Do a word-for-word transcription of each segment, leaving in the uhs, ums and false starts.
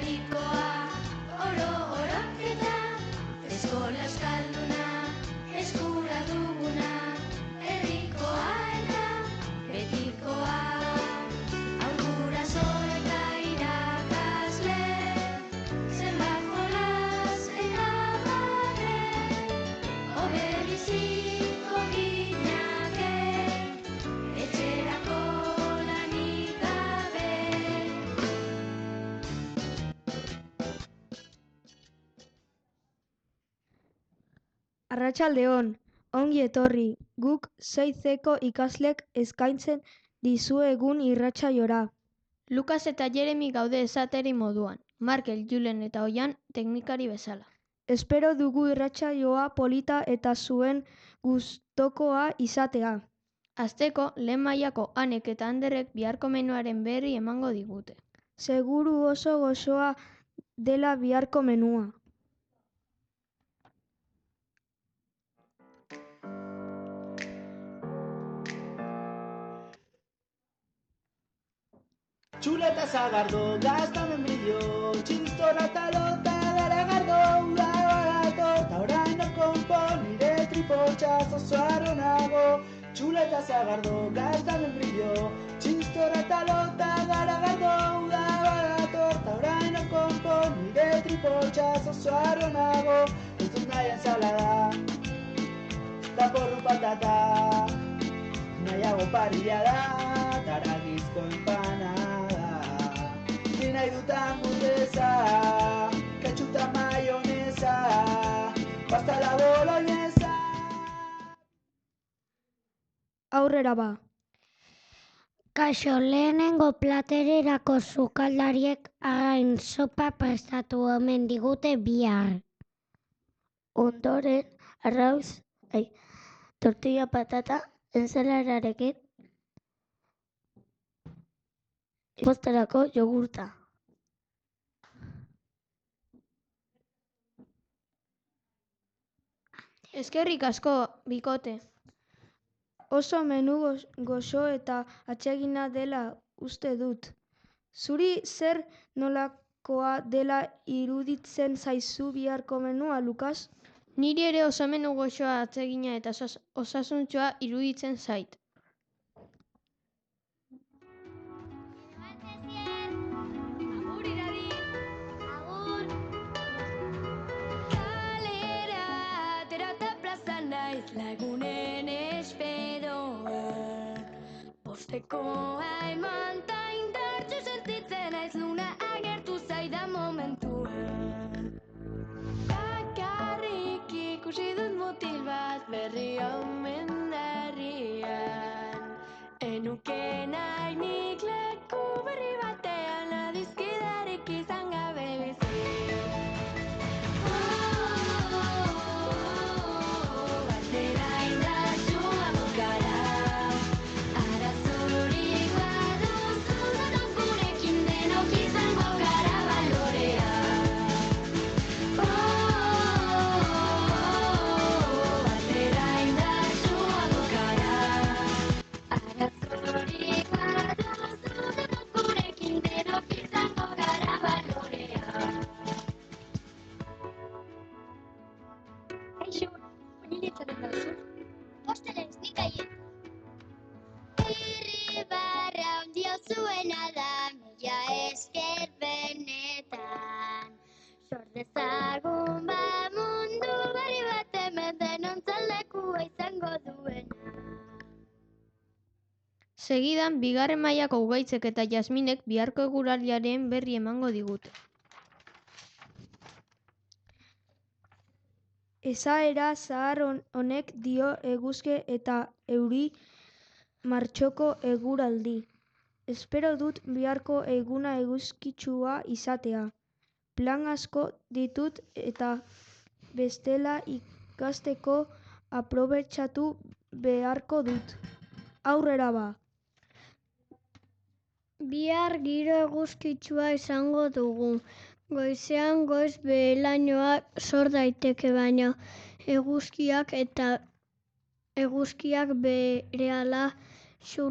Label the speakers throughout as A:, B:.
A: herrikoa, oro oroketa, eskola euskalduna, eskura duguna, herrikoa eta betikoa. Haur guraso eta irakasle, zenbat jolas eta barre, hobe biziko ginake, etxerako lanik gabe.
B: Arratsaldeon, ongi etorri, guk seizeko ikaslek eskaintzen dizuegun irratsaiora.
C: Lukas eta Jeremi gaude esateri moduan, Markel, Julen eta Oian teknikari bezala.
B: Espero dugu irratsaioa polita eta zuen gustokoa izatea.
C: Hasteko, lehen mailako Anek eta Anderrek biharko menuaren berri emango digute.
B: Seguru oso gozoa dela biharko menua.
D: Txuleta zagardo, gazta membrillo, txistorra eta lota garagardo, ura bagato, eta orain no konpon, nire tripotxa zozoarro nago. Txuleta zagardo, gazta membrillo, txistorra eta lota garagardo, ura bagato, eta orain no konpon, nire tripotxa zozoarro nago. Ez dut nahi ensalada, da porru patata, nahiago parrilla da, taragizko empanada. Ni nahi dut hamburguesa, ketchup mayonesa, pasta la boloñesa.
B: Aurrera ba.
E: Kaixo, lehenengo platererako sukaldariek arrain sopa prestatu omen digute bihar.
F: Ondoren, arrauz, ai, tortilla patata, ensaladarekin, postarako jogurta.
C: Eskerrik asko, bikote.
B: Oso menu goz- gozo eta atsegina dela uste dut. Zuri zer nolakoa dela iruditzen zaizu biharko menua, Lukas?
C: Niri ere oso menu goxoa atsegina eta osas- osasuntsua iruditzen zait.
A: Agur iradi. Agur. Kalera aterata plaza naiz lagunen esperoa. Postekoa eman ta indartsu sentitzen naiz luna agertu zaidan momentuan. Bakarrik ikusi dut mutil bat berri omen herrian. Enuke nahi nik leku berri batean adizkidarik izan gabe bizi. Batera indartsuago gara, arazorik baduzu denok gurekin denok izango gara balorea. Batera indartsuago gara, arazorik baduzu denok gurekin denok izango gara balorea. Kaixo, onire txaten dauzu? Postelez, nik aien. Irribarra ondio zuena da, mila esker benetan. Sor dezagun ba mundu berri bat hemen denontzat lekua izango duena.
C: Segidan, bigarren mailako Ugaitzek eta Jasminek biharko eguraldiaren berri emango digute.
B: Esaera zahar hon- honek dio eguzki eta euri martxoko eguraldi. Espero dut biharko eguna eguzkitsua izatea. Plan asko ditut eta bestela ikasteko aprobetxatu beharko dut. Aurrera ba.
E: Bihar giro eguzkitsua izango dugu. Goizean goiz behe-lainoa sor daiteke, baina eguzkiak eta eguzkiak berehala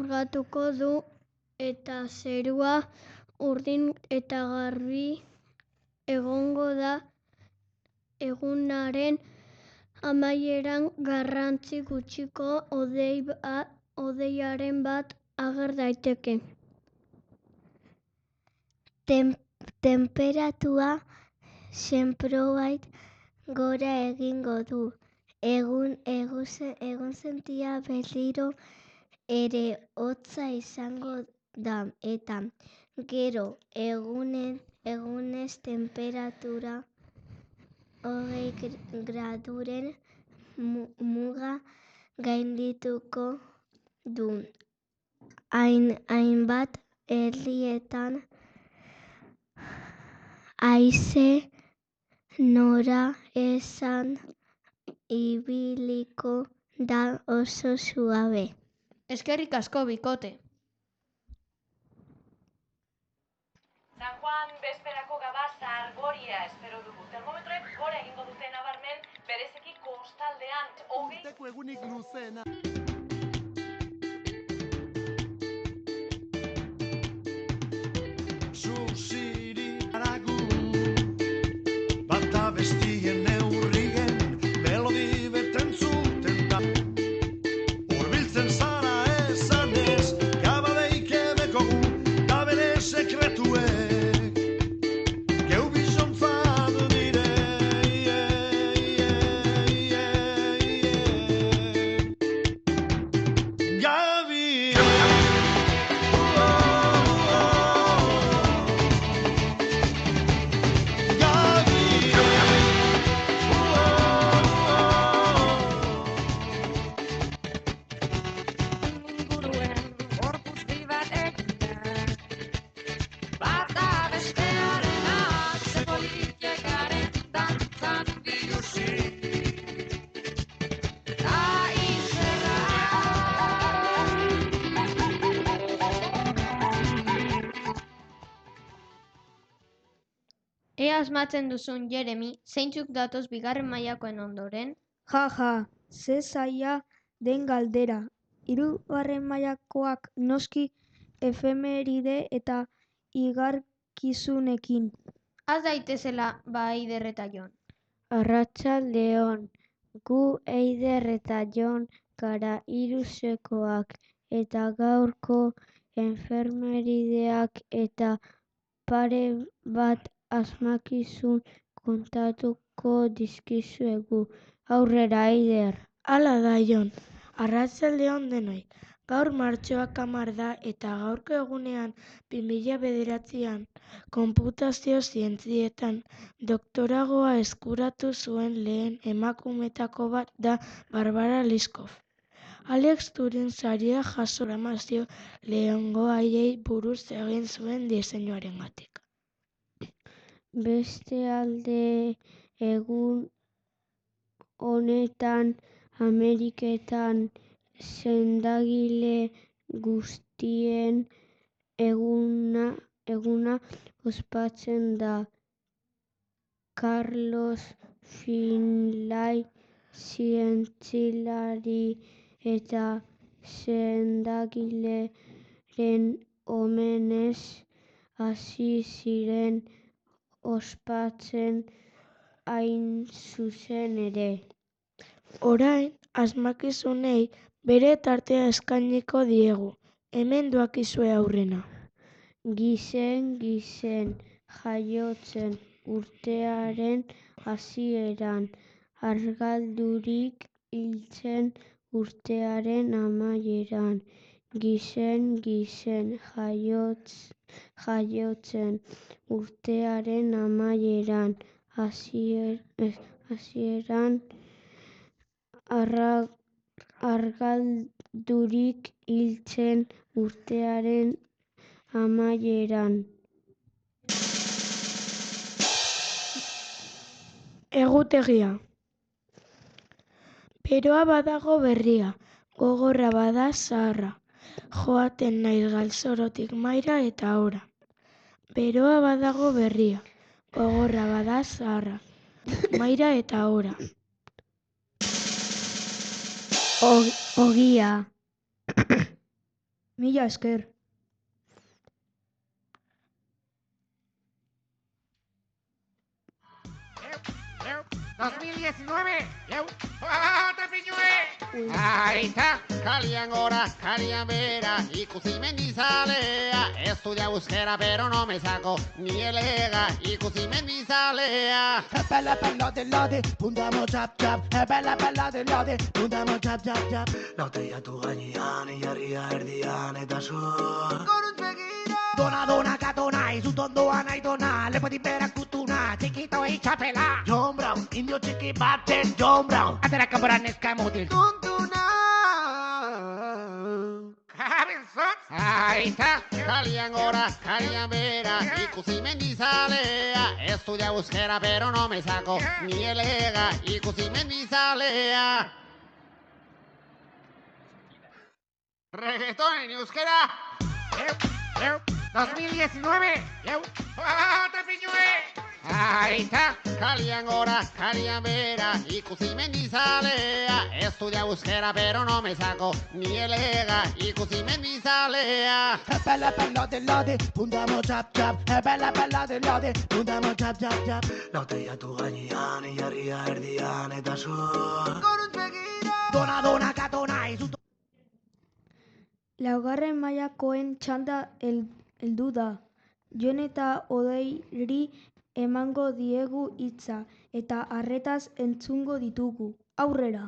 E: xurgatuko du eta zerua urdin eta garbi
C: egongo da egunaren amaieran garrantzi gutxiko hodei ba- hodeiaren bat ager daiteke.
E: Tem temperatura zenbait gora egingo du. Egun egun sentia berriro ere hotza izango da eta gero egunen egunez temperatura hogei graduren muga gaindituko du. Hain hainbat herrietan haize nora esan ibiliko da oso suabe.
C: Eskerrik asko, bikote.
G: San Juan bezperako gabazar goria espero dugu. Termometroek gora egingo dute nabarmen, bereziki kostaldean hogei...
H: Urteko egunik luzeena. Zuziri aragu, bata bestien neurrien, melodi beten zuten da. Urbiltzen zara esanez, gabadeik edekogu, da bere sekretuek, geu bizontzat dire, ie, ie, ie, ie. Gabi,
C: Ea asmatzen duzun, Jeremy, zeintzuk datoz bigarren mailakoen ondoren?
B: Ja, ja, ze zaila den galdera. Hirugarren mailakoak noski efemeride eta igarkizunekin.
C: Az daitezela ba Eider eta Jon.
F: Arratsaldeon, gu Eider eta Jon gara hirusekoak eta gaurko enfermerideak eta pare bat asmakizun kontatuko dizkizuegu. Aurrera, Eider.
I: Hala da, Jon. Arratsaldeon denoi. Gaur martxoak hamar da eta gaurko egunean bi mila bederatzian konputazio zientzietan doktoragoa eskuratu zuen lehen emakumetako bat da Barbara Liskov. Alex Turing saria jaso programazio lehengoaiei buruz egin zuen diseinuarengatik.
F: Beste alde, egun honetan Ameriketan sendagile guztien eguna, eguna ospatzen da. Carlos Finlay zientzilari eta sendagileren omenez hasi ziren ospatzen hain zuzen ere.
I: Orain, asmakizunei bere tartea eskainiko diegu. Hemen doakizue aurrena.
F: Gizen gizen jaiotzen urtearen hasieran, argaldurik hiltzen urtearen amaieran. Gizen gizen jaiotz, jaiotzen urtearen amaieran, hasier, hasieran arra, argaldurik hiltzen urtearen amaieran.
I: Egutegia. Beroa badago berria, gogorra bada zaharra. Joaten naiz galzorotik maira eta ora. Beroa badago berria, gogorra bada zaharra. Maira eta ora.
F: Ogia.
B: Mila esker.
J: dos mil diecinueve, jau, otra piñue! Aita, kalian gora, kalian bera, ikusi mendizalea. Estudia euskera, pero no me saco ni el ega, ikusi mendizalea.
D: Epele pelode lode, puntamo txap txap. Epele pelode lode, puntamo txap txap txap. Lauteatu gainean, ilarria erdian eta zor. Gorutz begira! Dona dona katona, izut ondoan aitona. Lepotik berak kutuna, txikito itxapela. John Brown, indio txiki baten John Brown. Atera kanporan neska mutil. Tuntuna!
J: Cabezot! Aita, kalian gora, kalian bera, ikusi mendizalea. Estudia euskera, pero no me saco ni el ega, ikusi mendizalea. Reggaetón en euskera. Eu, eu, dos mil diecinueve, eu, otra piñue! Aita, kalian gora, kalian bera, ikusi mendizalea. Estudia euskera, pero no me saco ni el ega, ikusi mendizalea.
D: Epele pelode lode, puntamo txap txap. Epele pelode lode, puntamo txap txap txap. Lauteatu gainean, ilarria erdian eta zor. Gorutz begira! Dona dona katona, izut.
B: Laugarren mailakoen txanda hel- heldu da. Jon eta Odeiri emango diegu hitza eta arretaz entzungo ditugu. Aurrera!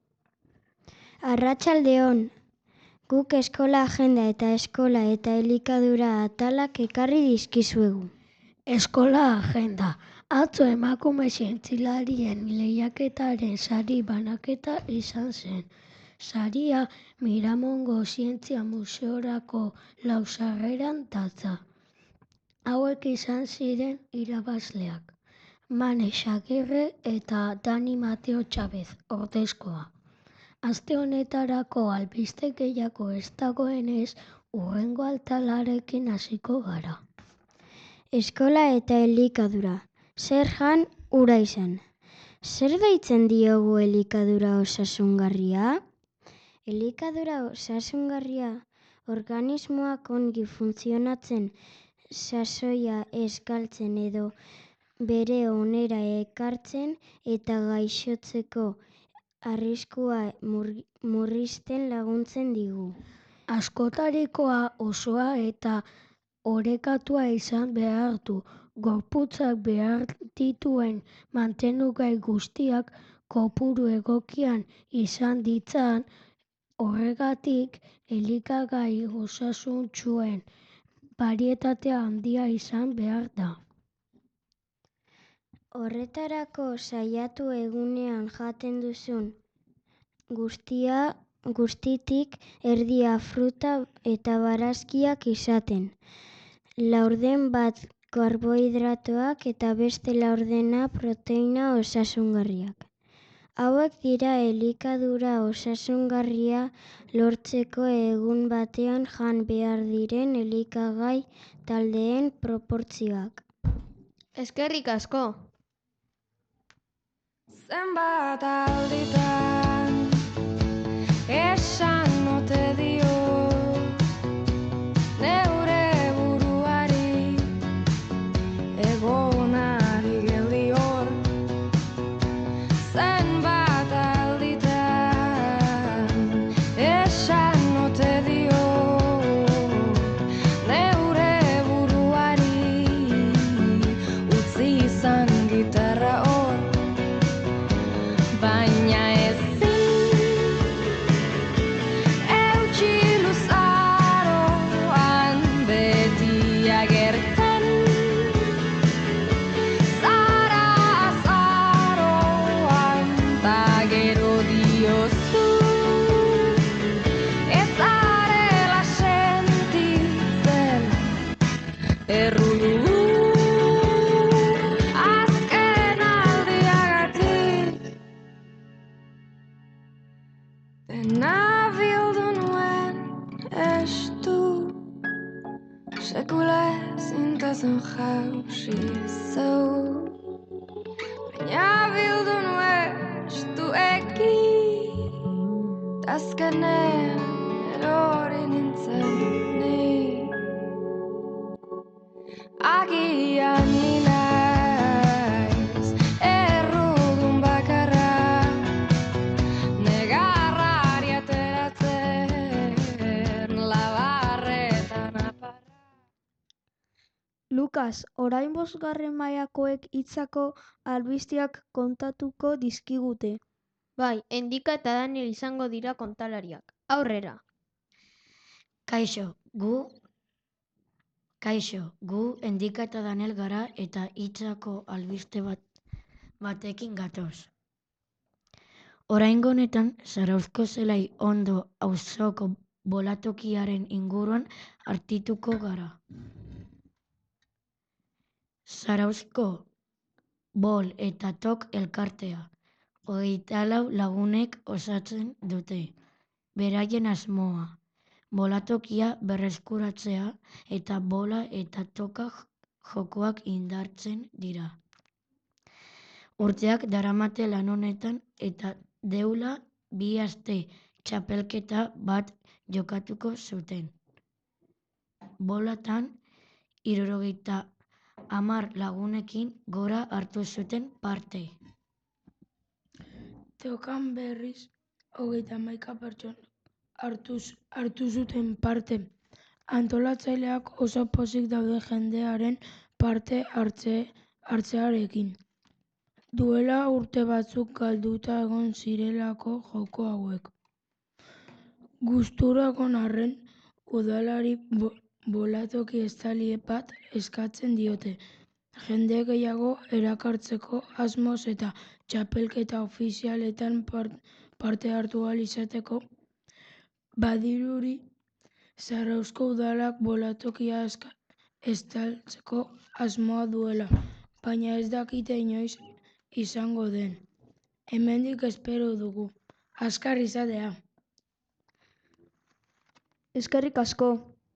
E: Arratsaldeon, guk eskola agenda eta eskola eta elikadura atalak ekarri dizkizuegu.
I: Eskola agenda. Atzo emakume zientzialarien lehiaketaren sari banaketa izan zen. Saria Miramongo Zientzia Museorako lausarreran datza. Hauek izan ziren irabazleak. Mane Xagirre eta Dani Mateo Txabez, ordezkoa. Aste honetarako albiste gehiago ez dagoenez, hurrengo altalarekin hasiko gara.
F: Eskola eta elikadura. Zer jan, ura izan. Zer deitzen diogu elikadura osasungarria? Elikadura osasungarria organismoak ongi funtzionatzen, sasoia ez galtzen edo bere onera ekartzen eta gaixotzeko arriskua mur- murrizten laguntzen digu.
I: Askotarikoa osoa eta orekatua izan behar du. Gorputzak behar dituen mantenugai guztiak kopuru egokian izan ditzan, horregatik elikagai osasuntsuen barietatea handia izan behar da.
F: Horretarako saiatu egunean jaten duzun guztia guztitik erdia fruta eta barazkiak izaten. Laurden bat karbohidratoak eta beste laurdena proteina osasungarriak. Hauek dira elikadura osasungarria lortzeko egun batean jan behar diren elikagai taldeen proportzioak.
C: Eskerrik asko!
A: Zenbat alditan esan ote dio neure buruari egonari geldi hor. Zenbat alditan esan ote dio neure buruari utzi izan gitarra hor. Baina ezin eutsi luzaroan beti agertzen zara azaroan ta gero diozu ez zarela sentitzen errudu azken aldiagatik. Dena bildu nuen estu sekula ezintasun jausi zeu. Baina bildu nuen estu eki azkenean erori nintzen ni. Agian ni naiz errudun bat
B: Lukas, orain bosgarren mailakoek hitzako albisteak kontatuko dizkigute.
C: Bai, Endika eta Daniel izango dira kontalariak. Aurrera!
E: Kaixo, gu Kaixo, gu Endika eta Daniel gara eta hitzako albiste bat batekin gatoz. Oraingo honetan, Zarauzko zelai ondo auzoko bolatokiaren inguruan artituko gara. Zarauzko bol eta tok elkartea, hogeita lau lagunek osatzen dute. Beraien asmoa, bolatokia berreskuratzea eta bola eta toka jokoak indartzen dira. Urteak daramate lan honetan eta deula bi aste txapelketa bat jokatuko zuten. Bolatan hirurogeita hamar lagunekin gora hartu zuten parte.
I: Tokan berriz hogeita hamaika pertsona hartu zuten parte. Antolatzaileak oso pozik daude jendearen parte hartzearekin. Duela urte batzuk galduta egon zirelako joko hauek. Gustura egon arren, udalari bolatoki estali bat eskatzen diote. Jende gehiago erakartzeko asmoz eta txapelketa ofizialetan parte hartu ahal izateko, badirudi Zarauzko udalak bolatokia estaltzeko asmoa duela, baina ez dakite inoiz izango den. Hemendik espero dugu. Azkar izatea.
B: Eskerrik asko.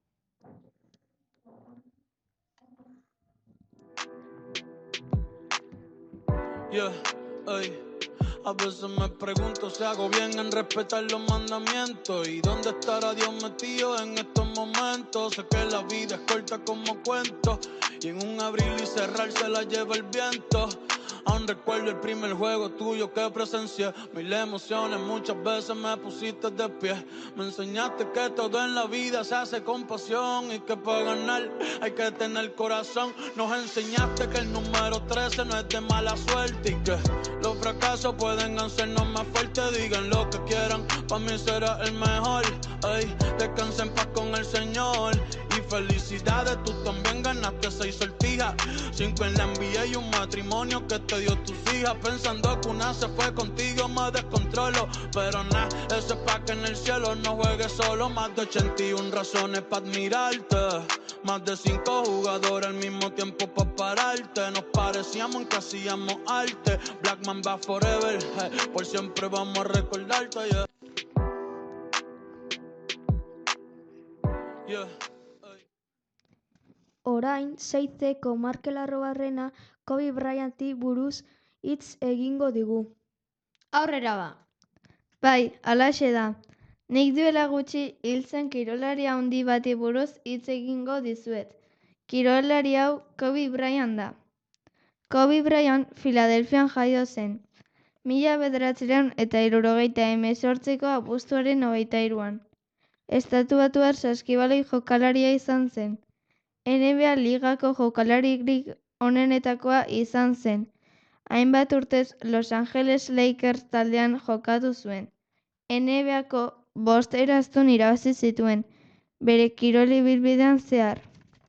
K: Yeah, ey. A veces me pregunto si hago bien en respetar los mandamientos y dónde estará Dios metido en estos momentos. Sé que la vida es corta como cuento y en un abrir y cerrar se la lleva el viento. Aún recuerdo el primer juego tuyo que presencié. Mil emociones, muchas veces me pusiste de pie. Me enseñaste que todo en la vida se hace con pasión y que para ganar hay que tener corazón. Nos enseñaste que el número trece no es de mala suerte y que los fracasos pueden hacernos más fuertes. Digan lo que quieran, para mí será el mejor. Ey, descansa en paz con el Señor. Y felicidades, tú también ganaste seis sortijas, cinco en la N B A y un matrimonio que te dio tus hijas. Pensando que una se fue contigo me descontrolo, pero nada, eso es pa' que en el cielo no juegues solo. Más de ochenta y una razones pa' admirarte, más de cinco jugadores al mismo tiempo pa' pararte. Nos parecíamos en que hacíamos arte. Blackman va forever, hey, por siempre vamos a recordarte, yeah. Yeah.
B: Orain, Seiteko Markel Arrobarrena Kobe Bryanti buruz hitz egingo digu.
C: Aurrera ba. Bai, halaxe da. Nik duela gutxi hil zen kirolari handi bati buruz hitz egingo dizuet. Kirolari hau Kobe Bryant da. Kobe Bryant Filadelfian jaio zen. Mila bederatziehun eta hirurogeita hemezortziko abuztuaren hogeita hiruan. Estatuatuar saskibaloi jokalaria izan zen. N B A ligako jokalaririk onenetakoa izan zen. Hainbat urtez Los Angeles Lakers taldean jokatu zuen. N B A-ko bost eraztun irabazi zituen, bere kirol ibilbidean zehar.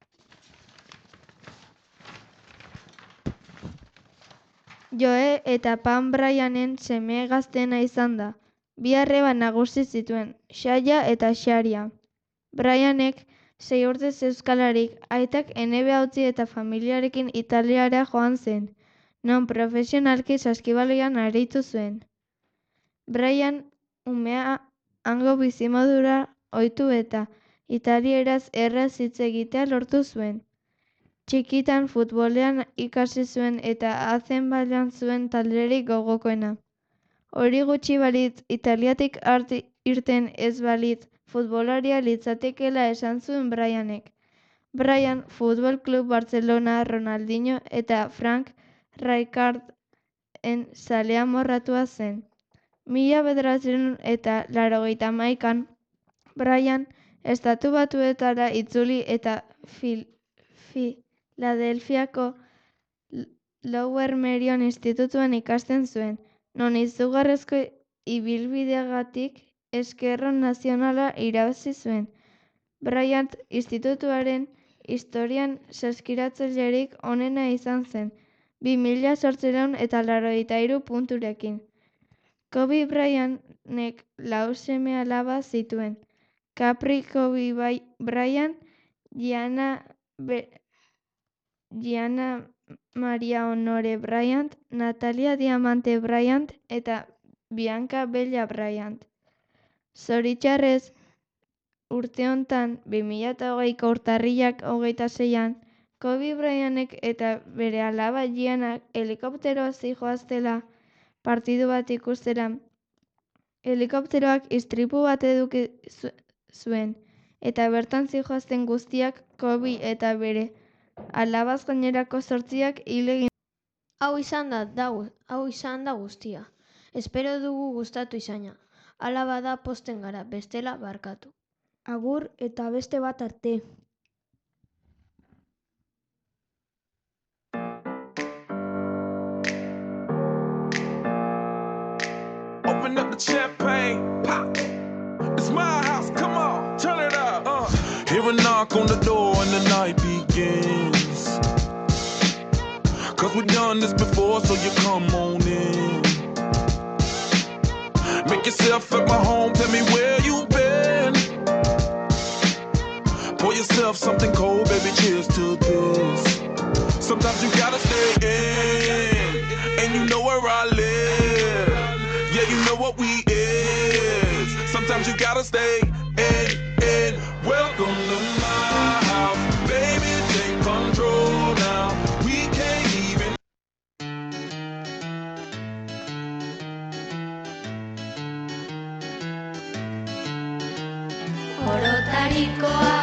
C: Joe eta Pam Bryanten seme gazteena izan da. Bi arreba nagusi zituen, Shaya eta Sharia. Bryanek sei urte zeuskalarik, aitak N B A utzi eta familiarekin Italiara joan zen, non profesionalki saskibaloian aritu zuen. Bryant umea hango bizimodura ohitu eta italieraz erraz hitz egitea lortu zuen. Txikitan futbolean ikasi zuen eta Azen bailan zuen talderik gogokoena. Hori gutxi balitz, Italiatik arti irten ez balitz, futbolaria litzatekela esan zuen Bryanek. Bryant Futbol Club Barcelona, Ronaldinho eta Frank Rijkaarden zalea morratua zen. Mila bederatziehun eta laurogeita hamaikan, Bryant Estatu Batuetara itzuli eta fil, Ladelfiako Lower Merion institutuan ikasten zuen, non izugarrizko ibilbideagatik eskerron nazionala irabazi zuen. Bryant institutuaren historian saskiratzailerik onena izan zen, bi mila zortziehun eta laurogeita hiru punturekin. Kobe Bryantek lau seme-alaba zituen. Capri Kobe Bryant, Gianna, Gianna Maria Honore Bryant, Natalia Diamante Bryant eta Bianca Bella Bryant. Zoritxarrez, urte hontan, bi mila hogeiko urtarrilak hogeita seian, Kobe Bryantek eta bere alaba Giannak helikopteroa zihoaztela partidu bat ikustera. Helikopteroak istripu bat eduki zuen, eta bertan zihoazten guztiak Kobe eta bere alabaz gainerako zortziak hil egin.
L: Hau izan da, hau izan da guztia. Espero dugu gustatu izana. Hala bada pozten gara, bestela barkatu.
B: Agur eta beste bat arte.
M: Open up the champagne, pop. It's my house, come on, turn it up. Uh. Hear a knock on the door and the night begins. Cause we've done this before, so you come on in. Make yourself at my home, tell me where you been. Pour yourself something cold, baby, cheers to this. Sometimes you gotta stay in, and you know where I live. Yeah, you know what we is. Sometimes you gotta stay in, in. Welcome to my house, baby, take control now. We can't even.
A: Orotarikoa